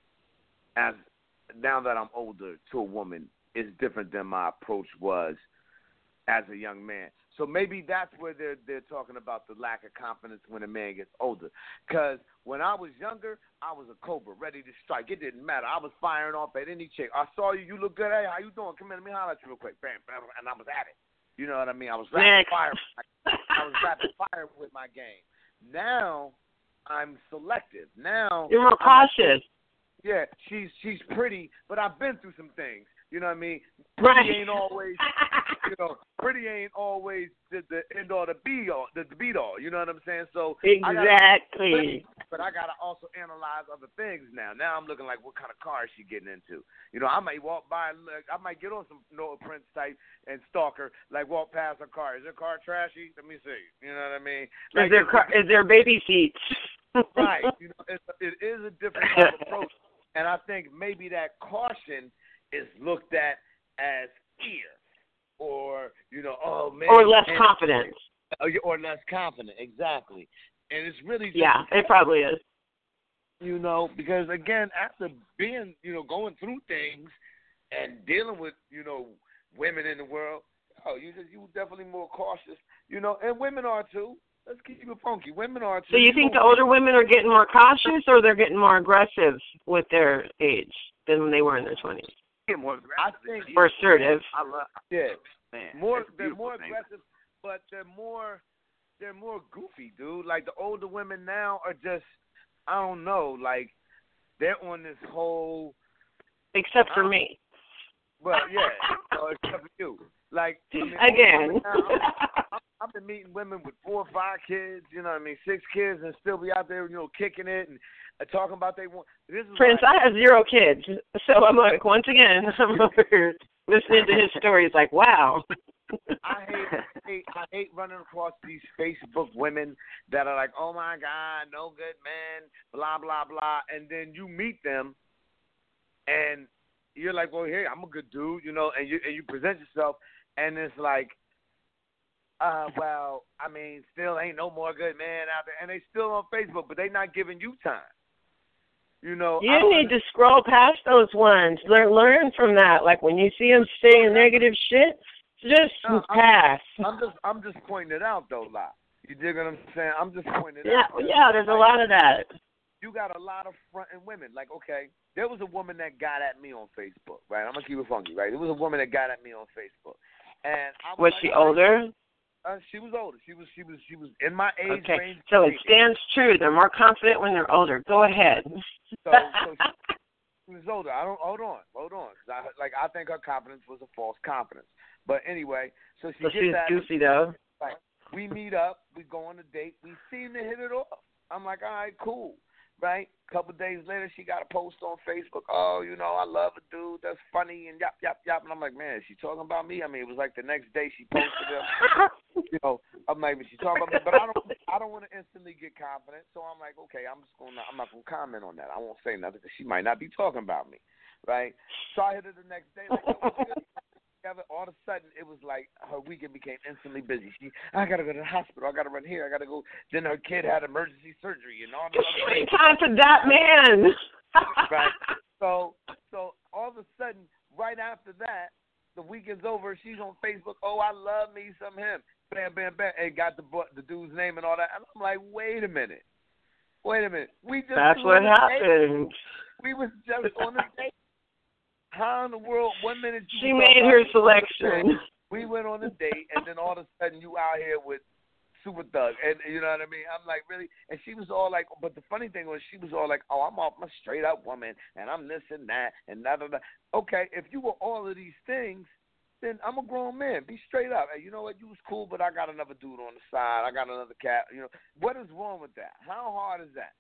now that I'm older, to a woman is different than my approach was as a young man. So maybe that's where they're talking about the lack of confidence when a man gets older. Because when I was younger, I was a cobra, ready to strike. It didn't matter. I was firing off at any chick. I saw you look good. Hey, how you doing? Come in, let me holler at you real quick. Bam, bam, and I was at it. You know what I mean? I was rapid fire. I was rapid fire with my game. Now I'm selective. Now you're more cautious. Yeah, she's pretty, but I've been through some things. You know what I mean? Right. Pretty ain't always, pretty ain't always the end all, the be all. You know what I'm saying? So exactly. But I gotta also analyze other things now. Now I'm looking like, what kind of car is she getting into? I might walk by, I might get on some Noah Prince type and stalker, like walk past her car. Is her car trashy? Let me see. You know what I mean? Like, is there baby seats? Right. It is a different type of approach, and I think maybe that caution is looked at as fear, or oh man, or less confidence, or less confident, exactly. And it's really just, it probably is. Because again, after being going through things and dealing with women in the world, you definitely more cautious, and women are too. Let's keep it funky. Women are too. So you think the older women are getting more cautious, or they're getting more aggressive with their age than when they were in their 20s? More aggressive. I think or assertive. Man, they're more aggressive, but they're more goofy, dude. Like the older women now are just, I don't know, like they're on this whole. Except for me. But except for you. Like again. I've been meeting women with 4 or 5 kids, 6 kids, and still be out there, kicking it and talking about they want. Prince, I have 0 kids, so I'm like, once again, I'm over here listening to his stories, like, wow. I hate running across these Facebook women that are like, oh my God, no good man, blah blah blah, and then you meet them, and you're like, well, hey, I'm a good dude, and you present yourself, and it's like. Well, I mean, still ain't no more good man out there, and they still on Facebook, but they not giving you time. You need to scroll past those ones. Learn from that. Like when you see them saying negative shit, pass. I'm just pointing it out though, La. You dig what I'm saying? I'm just pointing it out. Yeah, there's a lot of that. You got a lot of fronting women. Like, okay, there was a woman that got at me on Facebook, right? I'm gonna keep it funky, right? There was a woman that got at me on Facebook, and I was she older? She was older. She was in my age range. So it stands true. They're more confident when they're older. Go ahead. So she was older. Hold on, because I think her confidence was a false confidence. But anyway, so she gets she's at goofy though. Right. We meet up. We go on a date. We seem to hit it off. I'm like, all right, cool. Right? A couple of days later, she got a post on Facebook. Oh, I love a dude that's funny and yap, yap, yap. And I'm like, man, is she talking about me? I mean, it was like the next day she posted it. I'm like, is she talking about me? But I don't want to instantly get confident. So I'm like, okay, I'm not going to comment on that. I won't say nothing because she might not be talking about me. Right? So I hit her the next day. Like, all of a sudden, it was like her weekend became instantly busy. I got to go to the hospital. I got to run here. I got to go. Then her kid had emergency surgery and all this. Free time for that man. Right. So all of a sudden, right after that, the weekend's over. She's on Facebook. Oh, I love me some him. Bam, bam, bam. And got the dude's name and all that. And I'm like, wait a minute. That's what happened. We was just on a date. How in the world, 1 minute she made her selection. We went on a date, and then all of a sudden you out here with Super Thug, and you know what I mean? I'm like, really? And she was all like, but the funny thing was she was all like, oh, I'm off my straight up woman, and I'm this and that, and da da da. Okay, if you were all of these things, then I'm a grown man. Be straight up. Hey, you know what? You was cool, but I got another dude on the side. I got another cat. What is wrong with that? How hard is that?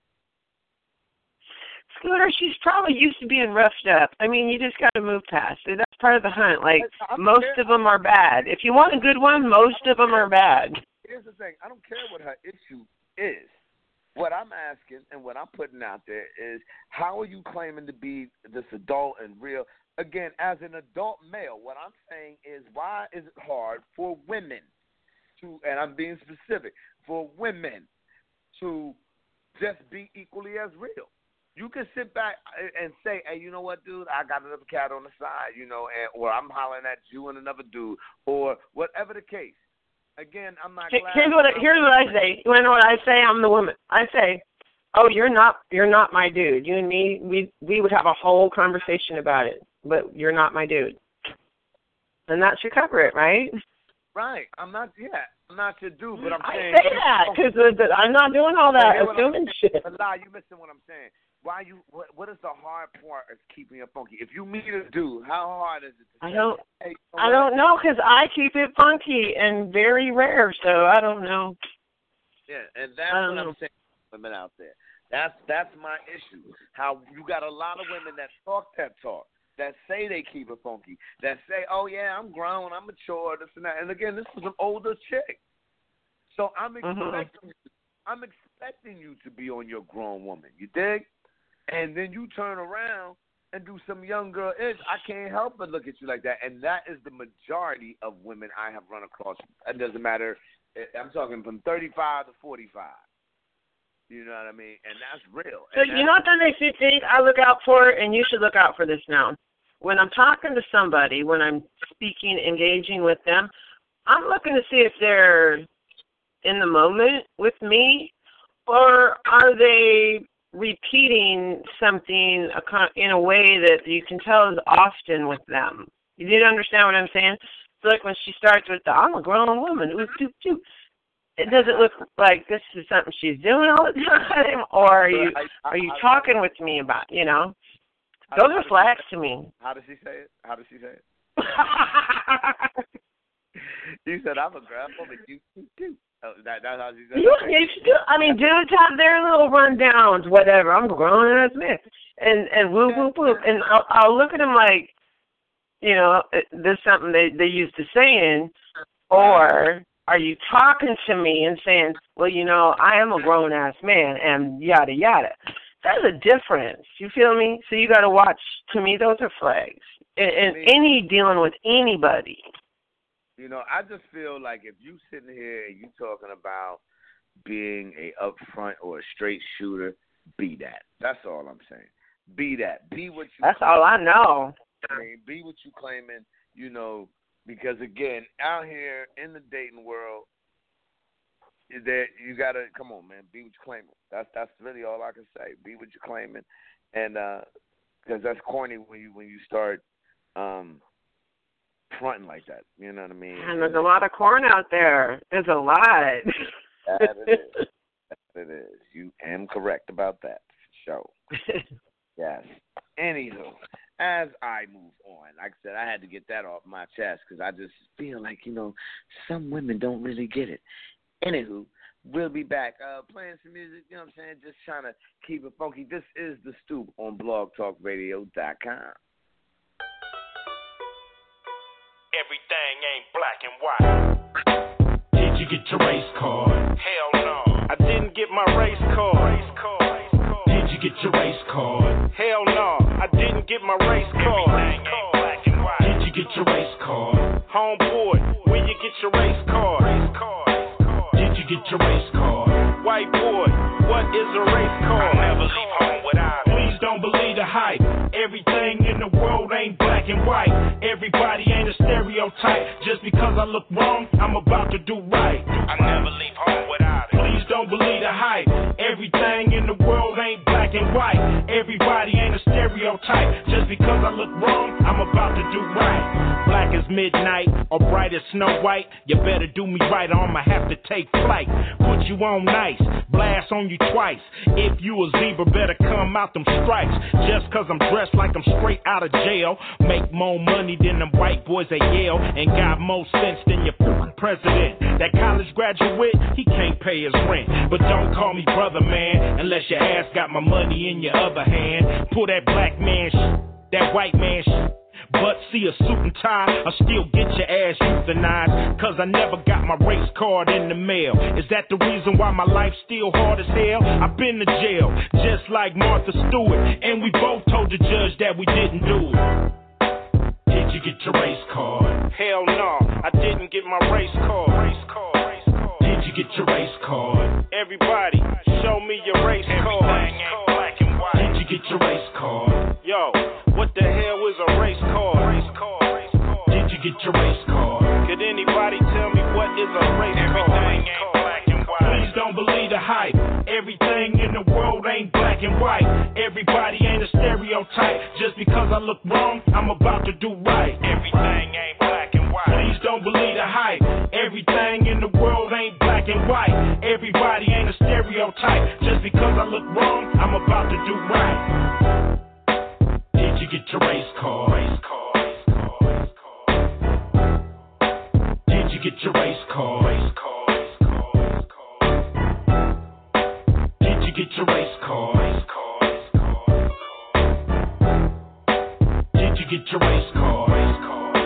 Scooter, she's probably used to being roughed up. I mean, you just got to move past it. That's part of the hunt. Like, most of them are bad. If you want a good one, most of them are bad. Here's the thing. I don't care what her issue is. What I'm asking and what I'm putting out there is, how are you claiming to be this adult and real? Again, as an adult male, what I'm saying is, why is it hard for women to, and I'm being specific, for women to just be equally as real? You can sit back and say, hey, you know what, dude, I got another cat on the side, or I'm hollering at you and another dude, or whatever the case. Again, I'm not glad. Here's what I say. You know what I say? I'm the woman. I say, oh, you're not my dude. You and me, we would have a whole conversation about it, but you're not my dude. And that should cover it, right? Right. I'm not your dude, but I'm saying. I say that because I'm not doing all that assuming shit. But you missing what I'm saying. What is the hard part of keeping it funky? If you meet a dude, how hard is it to say, I don't know, because I keep it funky and very rare, so I don't know. Yeah, and that's what I'm saying to women out there. That's my issue. How you got a lot of women that talk that talk, that say they keep it funky, that say, oh, yeah, I'm grown, I'm mature, this and that. And, again, this is an older chick. So I'm expecting you to be on your grown woman. You dig? And then you turn around and do some young girl ish. I can't help but look at you like that. And that is the majority of women I have run across. It doesn't matter. I'm talking from 35 to 45. You know what I mean? And that's real. So you know what that makes me think I look out for, and you should look out for this now. When I'm talking to somebody, when I'm speaking, engaging with them, I'm looking to see if they're in the moment with me, or are they repeating something in a way that you can tell is often with them. You didn't understand what I'm saying? So like when she starts with I'm a grown woman, it doesn't look like this is something she's doing all the time, or are you talking with me about, Those are flags to me. How does she say it? You said I'm a grown woman. You too. That's how she said it. I mean, dudes have their little rundowns, whatever. I'm grown as man, and whoop whoop whoop, and I'll look at them like, there's something they used to saying, or are you talking to me and saying, well, I am a grown ass man, and yada yada. There's a difference. You feel me? So you got to watch. To me, those are flags, and any dealing with anybody. I just feel like if you sitting here and you talking about being a upfront or a straight shooter, be that. That's all I'm saying. Be that. Be what you. That's all I know. I mean, be what you claiming. Because again, out here in the dating world, that you gotta come on, man. Be what you're claiming. That's really all I can say. Be what you're claiming, and because that's corny when you start fronting like that. You know what I mean? And there's a lot of corn out there. There's a lot. That it is. That it is. You am correct about that. So, yes. Anywho, as I move on, like I said, I had to get that off my chest because I just feel like, some women don't really get it. Anywho, we'll be back playing some music, you know what I'm saying? Just trying to keep it funky. This is The Stoop on blogtalkradio.com. Everything ain't black and white. Did you get your race card? Hell no. I didn't get my race card. Did you get your race card? Hell no. I didn't get my race card. Everything ain't black and white. Did you get your race card? Homeboy, when you get your race card? Did you get your race card? White boy, what is a race card? I'll never leave home without it. Please don't believe the hype. Everything in the world ain't black and white. Everybody ain't a stereotype. Just because I look wrong, I'm about to do right. I never leave home without it. Please don't believe the hype. Everything in the world ain't black and white. Everybody ain't a stereotype. Just because I look wrong, I'm about to do right. Black as midnight or bright as Snow White. You better do me right or I'ma have to take flight. Put you on nice, blast on you twice. If you a zebra, better come out them stripes. Just cause I'm dressed like I'm straight out of jail. Make more money than them white boys at Yale. And got more sense than your president. That college graduate, he can't pay his rent. But don't call me brother, man, unless your ass got my money in your other hand. Pull that black man that white man but see a suit and tie, I still get your ass euthanized. Cause I never got my race card in the mail. Is that the reason why my life's still hard as hell? I've been to jail, just like Martha Stewart. And we both told the judge that we didn't do it. Did you get your race card? Hell no, I didn't get my race card. Did you get your race card? Everybody, show me your race card. Everything ain't black and white. Did you get your race card? Yo, what the hell is a race card? Did you get your race card? Could anybody tell me what is a race card? Everything ain't black and white. Please don't believe the hype. Everything in the world ain't black and white. Everybody ain't a stereotype. Just because I look wrong, I'm about to do right. Everything ain't black and white. Please don't believe the hype. Everything in the world ain't black and white. Everybody ain't a stereotype. Just because I look wrong, I'm about to do right. Did you get your race card? Did you get your race card? Did you get your race card? Did you get your race card?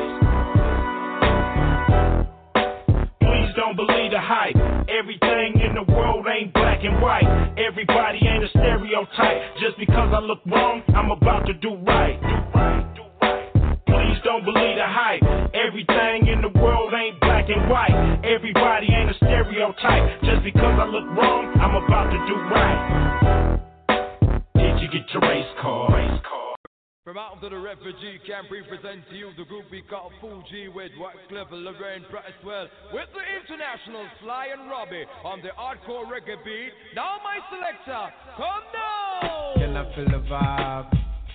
Please don't believe the hype. Everything in the world ain't black and white. Everybody ain't a stereotype. Just because I look wrong, I'm about to do right. Please don't believe the hype. Everything in the world ain't black and white. Everybody ain't a stereotype. Just because I look wrong, I'm about to do right. Did you get your race card? From out of the refugee camp, we present to you the group we call Fuji with Wyclef, Lorraine, Brightwell, with the international Sly and Robbie on the hardcore reggae beat. Now my selector, come now! Can I feel the vibe?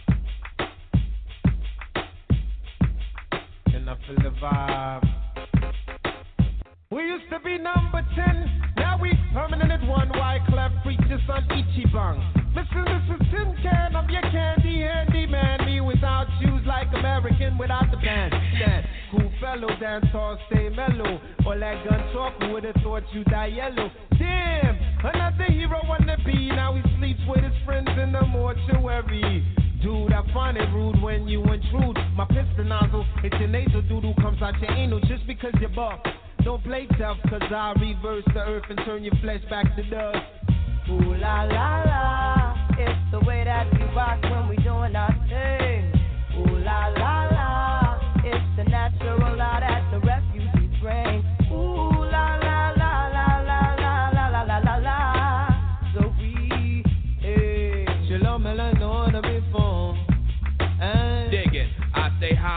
Can I feel the vibe? We used to be number 10, now we permanent at 1. Wyclef preaches on Ichiban. Listen, this is Tin Can, I'm your candy handy man. Me without shoes like American without the band. Stand, cool fellow, dance all, stay mellow. All that gun talk, who would've thought you die yellow? Damn, another hero on the beat. Now he sleeps with his friends in the mortuary. Dude, I find it rude when you intrude. My piston nozzle, it's your nasal doodle comes out your anal just because you're buff. Don't play tough, cause I reverse the earth and turn your flesh back to dust. Ooh la la la, it's the way that we rock when we doing our thing. Ooh la la la, it's the natural law that the refugees bring. Ooh la la la la la la la la la la la. So we, Shalom, melon on the before. Dig it, I stay high off the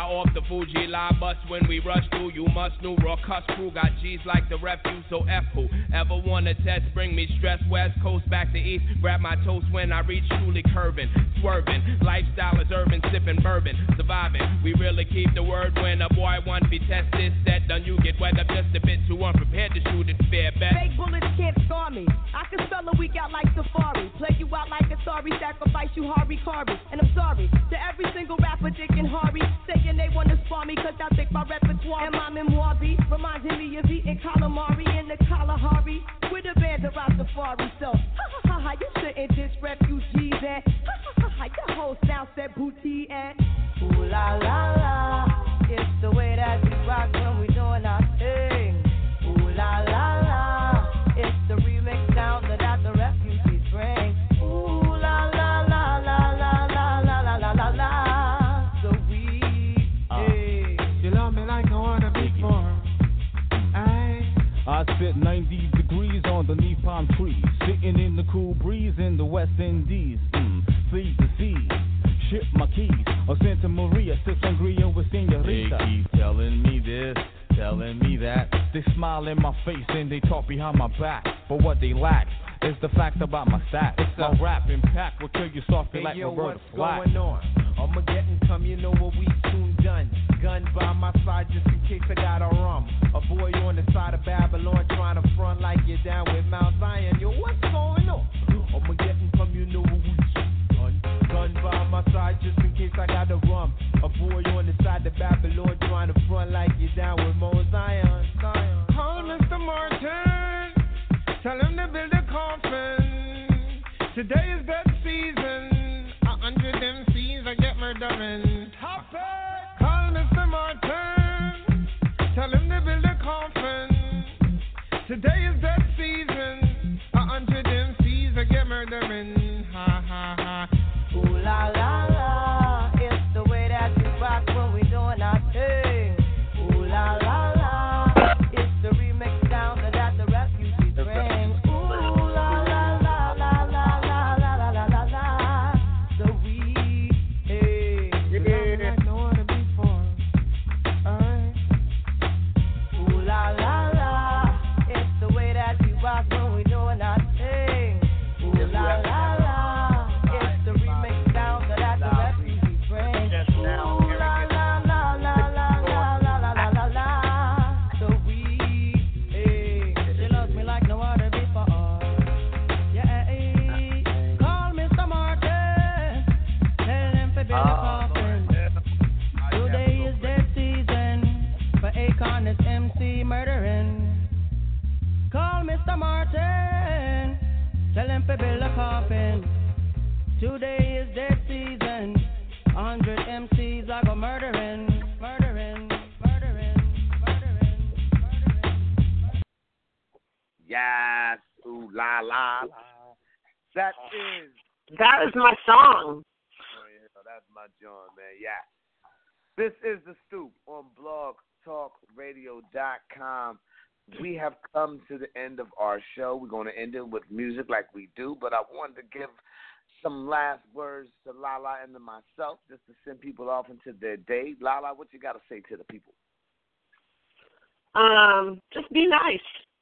Fuji line bust when we rush through. You must know raw cuss crew got G's like the refuse. So F who ever wanna test, bring me stress. West Coast back to East, grab my toast when I reach truly curving, swerving. Lifestyle is urban, sipping bourbon, surviving. We really keep the word when a boy want to be tested. Set done, you get wet up just a bit too unprepared to shoot it fair bet. Fake bullets can't scar me. I can spell a week out like Safari. Play you out like a sorry, sacrifice you Harvey Carvey. And I'm sorry to every single rapper, Dick and Harvey, saying they wanna spar me cause I think my repertoire and my memoir be reminding me of eating calamari in the Kalahari with a band of Rastafari. So, ha ha ha, you shouldn't diss refugees and ha ha ha, your whole sound said booty and ooh la la la. It's the way that we rock when we doing our thing. Ooh la la la. It's the remix sound that the refugees bring. Ooh la la la la la la la la la la la. So we, hey. You love me like no other before. I spit 90 degrees underneath palm trees, sitting in the cool breeze in the West Indies. Feed the seas, ship my keys, or Santa Maria, sip sangria with senorita. They keep telling me this, telling me that. They smile in my face and they talk behind my back. But what they lack is the fact about my stats. My rap impact will kill you softly like Roberta Flack. What's going on? Armageddon come, you know what we soon done. Gun by my side just in case I got a rum. A boy on the side of Babylon trying to front like you're down with Mount Zion. Yo, what's going on? Armageddon come, you know what we soon done. Gun by my side just in case I got a rum. A boy on the side of Babylon trying to front like you're down with Mount Zion. Call Mr. Martin, tell him to build a coffin. Today is that season. 100 MCs I get murdering. Topic. Call Mr. Martin, tell him to build a coffin. Today is that season. 100 MCs I get murdering. Ha ha ha. Ooh la la la. It's the way that we rock when we doing our thing. Ooh la la la. It's the remix sound that the refugees bring. Ooh la la la la la la la la la la la. So we, hey, Yeah. Like no other before. Alright. ooh la la la. It's the way that we rock when we doing our thing. Ooh la la la. It's the remix sound that the refugees bring. Ooh la la la la la la la la la la la. So we, hey, she loves me like no other before. Yeah, hey. Call Mr. Martin, tell him to build a coffin. Today is dead season for Akon, this MC murdering. Call Mr. Martin, tell him to build a coffin. Today is dead season. 100 MCs I go murdering, murdering, murdering, murdering, murdering. Yes, ooh la la la. That is my song. That's my joint, man. Yeah. This is The Stoop on blogtalkradio.com. We have come to the end of our show. We're going to end it with music like we do, but I wanted to give some last words to Lala and to myself just to send people off into their day. Lala, what you got to say to the people? Just be nice.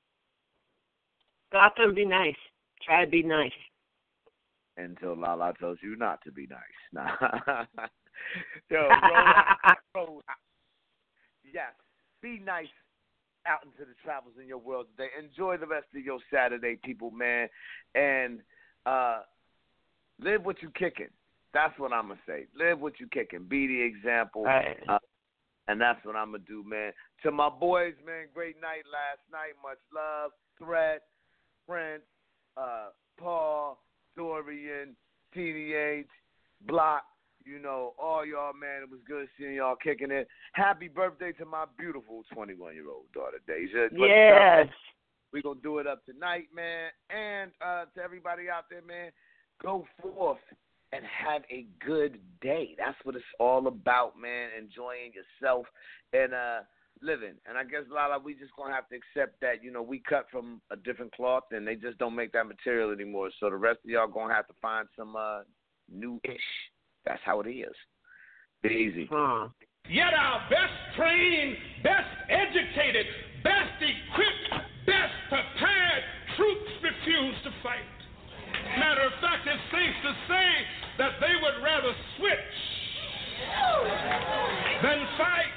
Go out there and be nice. Try to be nice. Until Lala tells you not to be nice. Nah. Yo, roll. Yes, be nice out into the travels in your world today. Enjoy the rest of your Saturday, people, man. And live what you kicking. That's what I'm going to say. Live what you kicking. Be the example. Right. And that's what I'm going to do, man. To my boys, man, great night last night. Much love. Threat, Prince, Paul, Dorian, TDH, Block, you know, all y'all, man. It was good seeing y'all kicking it. Happy birthday to my beautiful 21-year-old daughter, Deja. Yes. We're going to do it up tonight, man. And to everybody out there, man, go forth and have a good day. That's what it's all about, man, enjoying yourself and living. And I guess, Lala, we just going to have to accept that, you know, we cut from a different cloth and they just don't make that material anymore. So the rest of y'all going to have to find some new-ish. That's how it is. Be easy. Yet our best trained, best educated, best equipped, best prepared troops refuse to fight. Matter of fact, it's safe to say that they would rather switch than fight.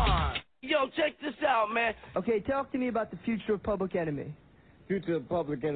Okay, talk to me about the future of Public Enemy. Future of Public Enemy.